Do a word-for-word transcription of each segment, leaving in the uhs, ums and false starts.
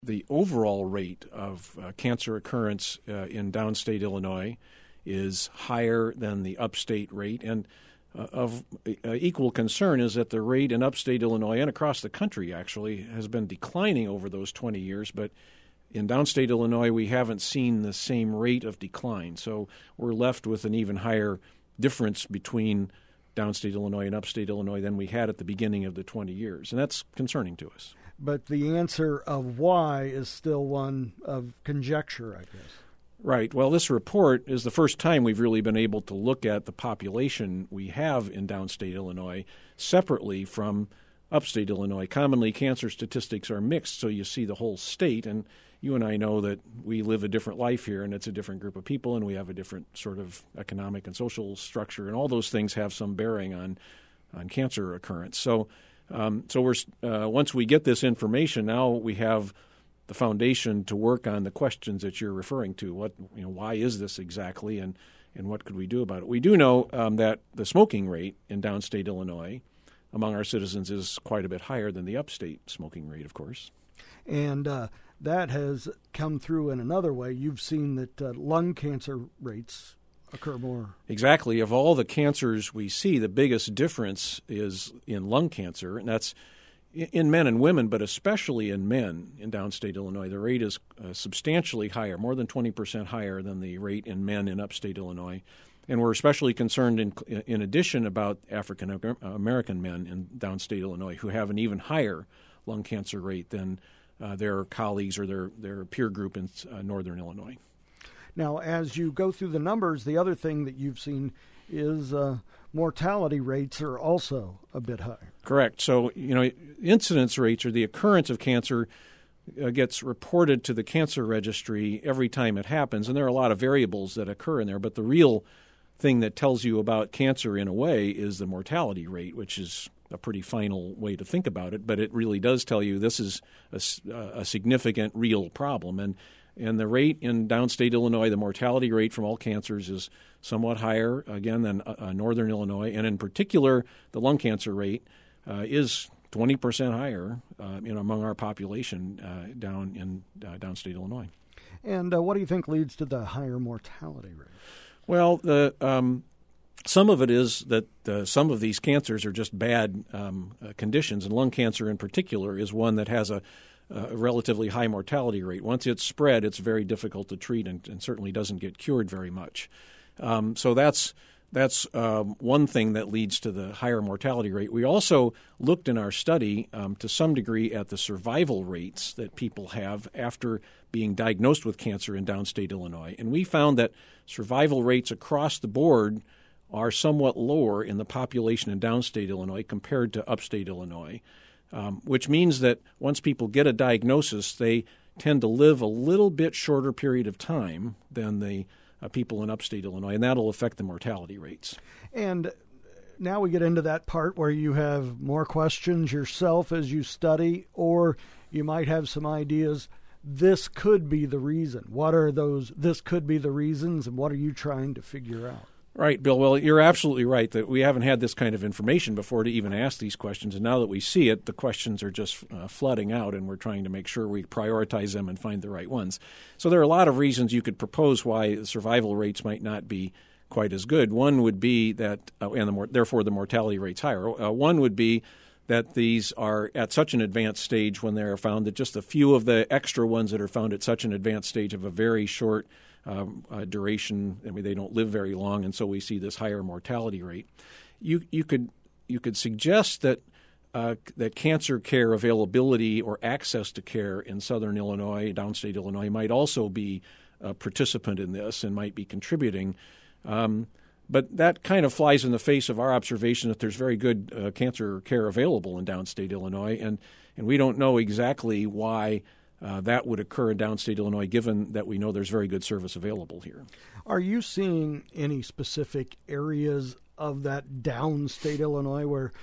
The overall rate of uh, cancer occurrence uh, in downstate Illinois is higher than the upstate rate. And uh, of uh, equal concern is that the rate in upstate Illinois and across the country actually has been declining over those twenty years. But in downstate Illinois, we haven't seen the same rate of decline. So we're left with an even higher difference between downstate Illinois and upstate Illinois than we had at the beginning of the twenty years. And that's concerning to us. But the answer of why is still one of conjecture, I guess. Right. Well, this report is the first time we've really been able to look at the population we have in downstate Illinois separately from upstate Illinois. Commonly, cancer statistics are mixed, so you see the whole state. And you and I know that we live a different life here, and it's a different group of people, and we have a different sort of economic and social structure, and all those things have some bearing on, on cancer occurrence. So Um, so we're uh, once we get this information, now we have the foundation to work on the questions that you're referring to. What you know, why is this exactly, and and what could we do about it? We do know um, that the smoking rate in downstate Illinois among our citizens is quite a bit higher than the upstate smoking rate, of course. And uh, that has come through in another way. You've seen that uh, lung cancer rates occur more. Exactly. Of all the cancers we see, the biggest difference is in lung cancer, and that's in men and women, but especially in men in downstate Illinois. The rate is uh, substantially higher, more than twenty percent higher than the rate in men in upstate Illinois. And we're especially concerned, in, in addition, about African American men in downstate Illinois who have an even higher lung cancer rate than uh, their colleagues or their, their peer group in uh, northern Illinois. Now, as you go through the numbers, the other thing that you've seen is uh, mortality rates are also a bit higher. Correct. So, you know, incidence rates or the occurrence of cancer uh, gets reported to the cancer registry every time it happens, and there are a lot of variables that occur in there. But the real thing that tells you about cancer in a way is the mortality rate, which is a pretty final way to think about it. But it really does tell you this is a, a significant, real problem. And And the rate in downstate Illinois, the mortality rate from all cancers is somewhat higher, again, than uh, northern Illinois. And in particular, the lung cancer rate uh, is twenty percent higher uh, you know, among our population uh, down in uh, downstate Illinois. And uh, what do you think leads to the higher mortality rate? Well, the um, some of it is that uh, some of these cancers are just bad um, uh, conditions, and lung cancer in particular is one that has a a relatively high mortality rate. Once it's spread, it's very difficult to treat and, and certainly doesn't get cured very much. Um, so that's that's um, one thing that leads to the higher mortality rate. We also looked in our study um, to some degree at the survival rates that people have after being diagnosed with cancer in downstate Illinois. And we found that survival rates across the board are somewhat lower in the population in downstate Illinois compared to upstate Illinois. Um, which means that once people get a diagnosis, they tend to live a little bit shorter period of time than the uh, people in upstate Illinois, and that'll affect the mortality rates. And now we get into that part where you have more questions yourself as you study, or you might have some ideas. This could be the reason. What are those? This could be the reasons, and what are you trying to figure out? Right, Bill. Well, you're absolutely right that we haven't had this kind of information before to even ask these questions. And now that we see it, the questions are just uh, flooding out, and we're trying to make sure we prioritize them and find the right ones. So there are a lot of reasons you could propose why the survival rates might not be quite as good. One would be that, uh, and the more, therefore the mortality rate's higher. Uh, one would be that these are at such an advanced stage when they're found that just a few of the extra ones that are found at such an advanced stage have a very short Um, uh, duration. I mean, they don't live very long, and so we see this higher mortality rate. You you could you could suggest that uh, that cancer care availability or access to care in southern Illinois, downstate Illinois, might also be a participant in this and might be contributing. Um, but that kind of flies in the face of our observation that there's very good uh, cancer care available in downstate Illinois, and and we don't know exactly why Uh, that would occur in downstate Illinois, given that we know there's very good service available here. Are you seeing any specific areas of that downstate Illinois where,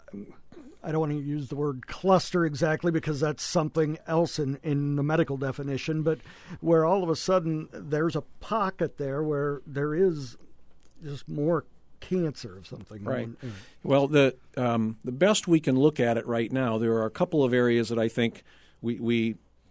I don't want to use the word cluster exactly because that's something else in, in the medical definition, but where all of a sudden there's a pocket there where there is just more cancer of something? Right. Well, the um, the best we can look at it right now, there are a couple of areas that I think we, we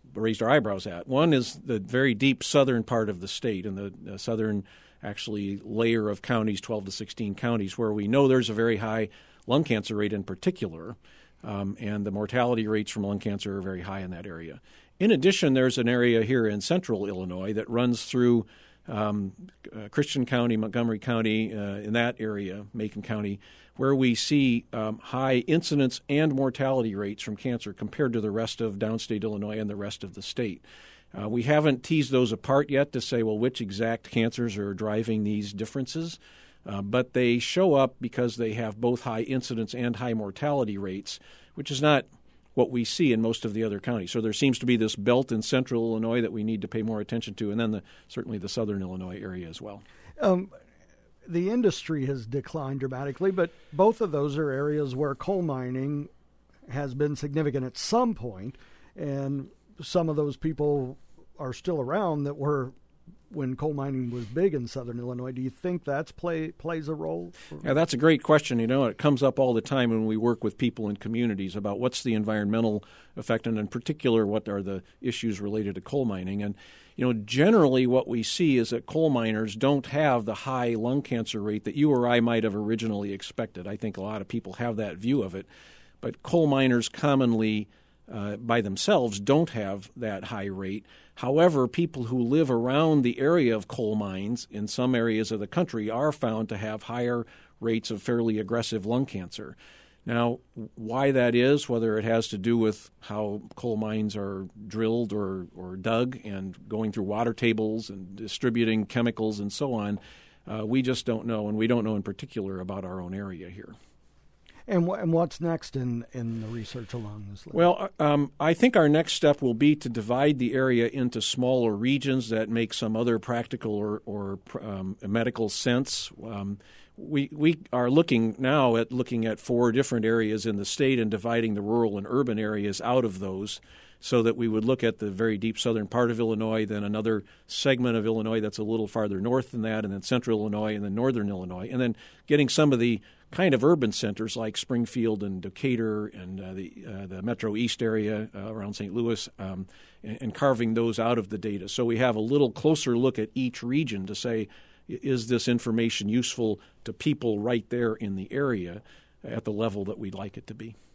raised our eyebrows at. One is the very deep southern part of the state, and the, the southern actually layer of counties, twelve to sixteen counties, where we know there's a very high lung cancer rate in particular, um, and the mortality rates from lung cancer are very high in that area. In addition, there's an area here in central Illinois that runs through um, uh, Christian County, Montgomery County, uh, in that area, Macon County, where we see um, high incidence and mortality rates from cancer compared to the rest of downstate Illinois and the rest of the state. Uh, we haven't teased those apart yet to say, well, which exact cancers are driving these differences, uh, but they show up because they have both high incidence and high mortality rates, which is not what we see in most of the other counties. So there seems to be this belt in central Illinois that we need to pay more attention to, and then the, certainly the southern Illinois area as well. Um, the industry has declined dramatically, but both of those are areas where coal mining has been significant at some point, and some of those people are still around that were when coal mining was big in southern Illinois. Do you think that's play plays a role? Yeah, that's a great question. You know, it comes up all the time when we work with people in communities about what's the environmental effect, and in particular, what are the issues related to coal mining. And, you know, generally what we see is that coal miners don't have the high lung cancer rate that you or I might have originally expected. I think a lot of people have that view of it. But coal miners commonly Uh, by themselves don't have that high rate. However, people who live around the area of coal mines in some areas of the country are found to have higher rates of fairly aggressive lung cancer. Now, why that is, whether it has to do with how coal mines are drilled or, or dug and going through water tables and distributing chemicals and so on, uh, we just don't know, and we don't know in particular about our own area here. And, w- and what's next in, in the research along this line? Well, um, I think our next step will be to divide the area into smaller regions that make some other practical or, or um, medical sense. Um, we we are looking now at looking at four different areas in the state and dividing the rural and urban areas out of those, so that we would look at the very deep southern part of Illinois, then another segment of Illinois that's a little farther north than that, and then central Illinois, and then northern Illinois, and then getting some of the kind of urban centers like Springfield and Decatur and uh, the uh, the Metro East area uh, around Saint Louis, um, and, and carving those out of the data. So we have a little closer look at each region to say, is this information useful to people right there in the area at the level that we'd like it to be?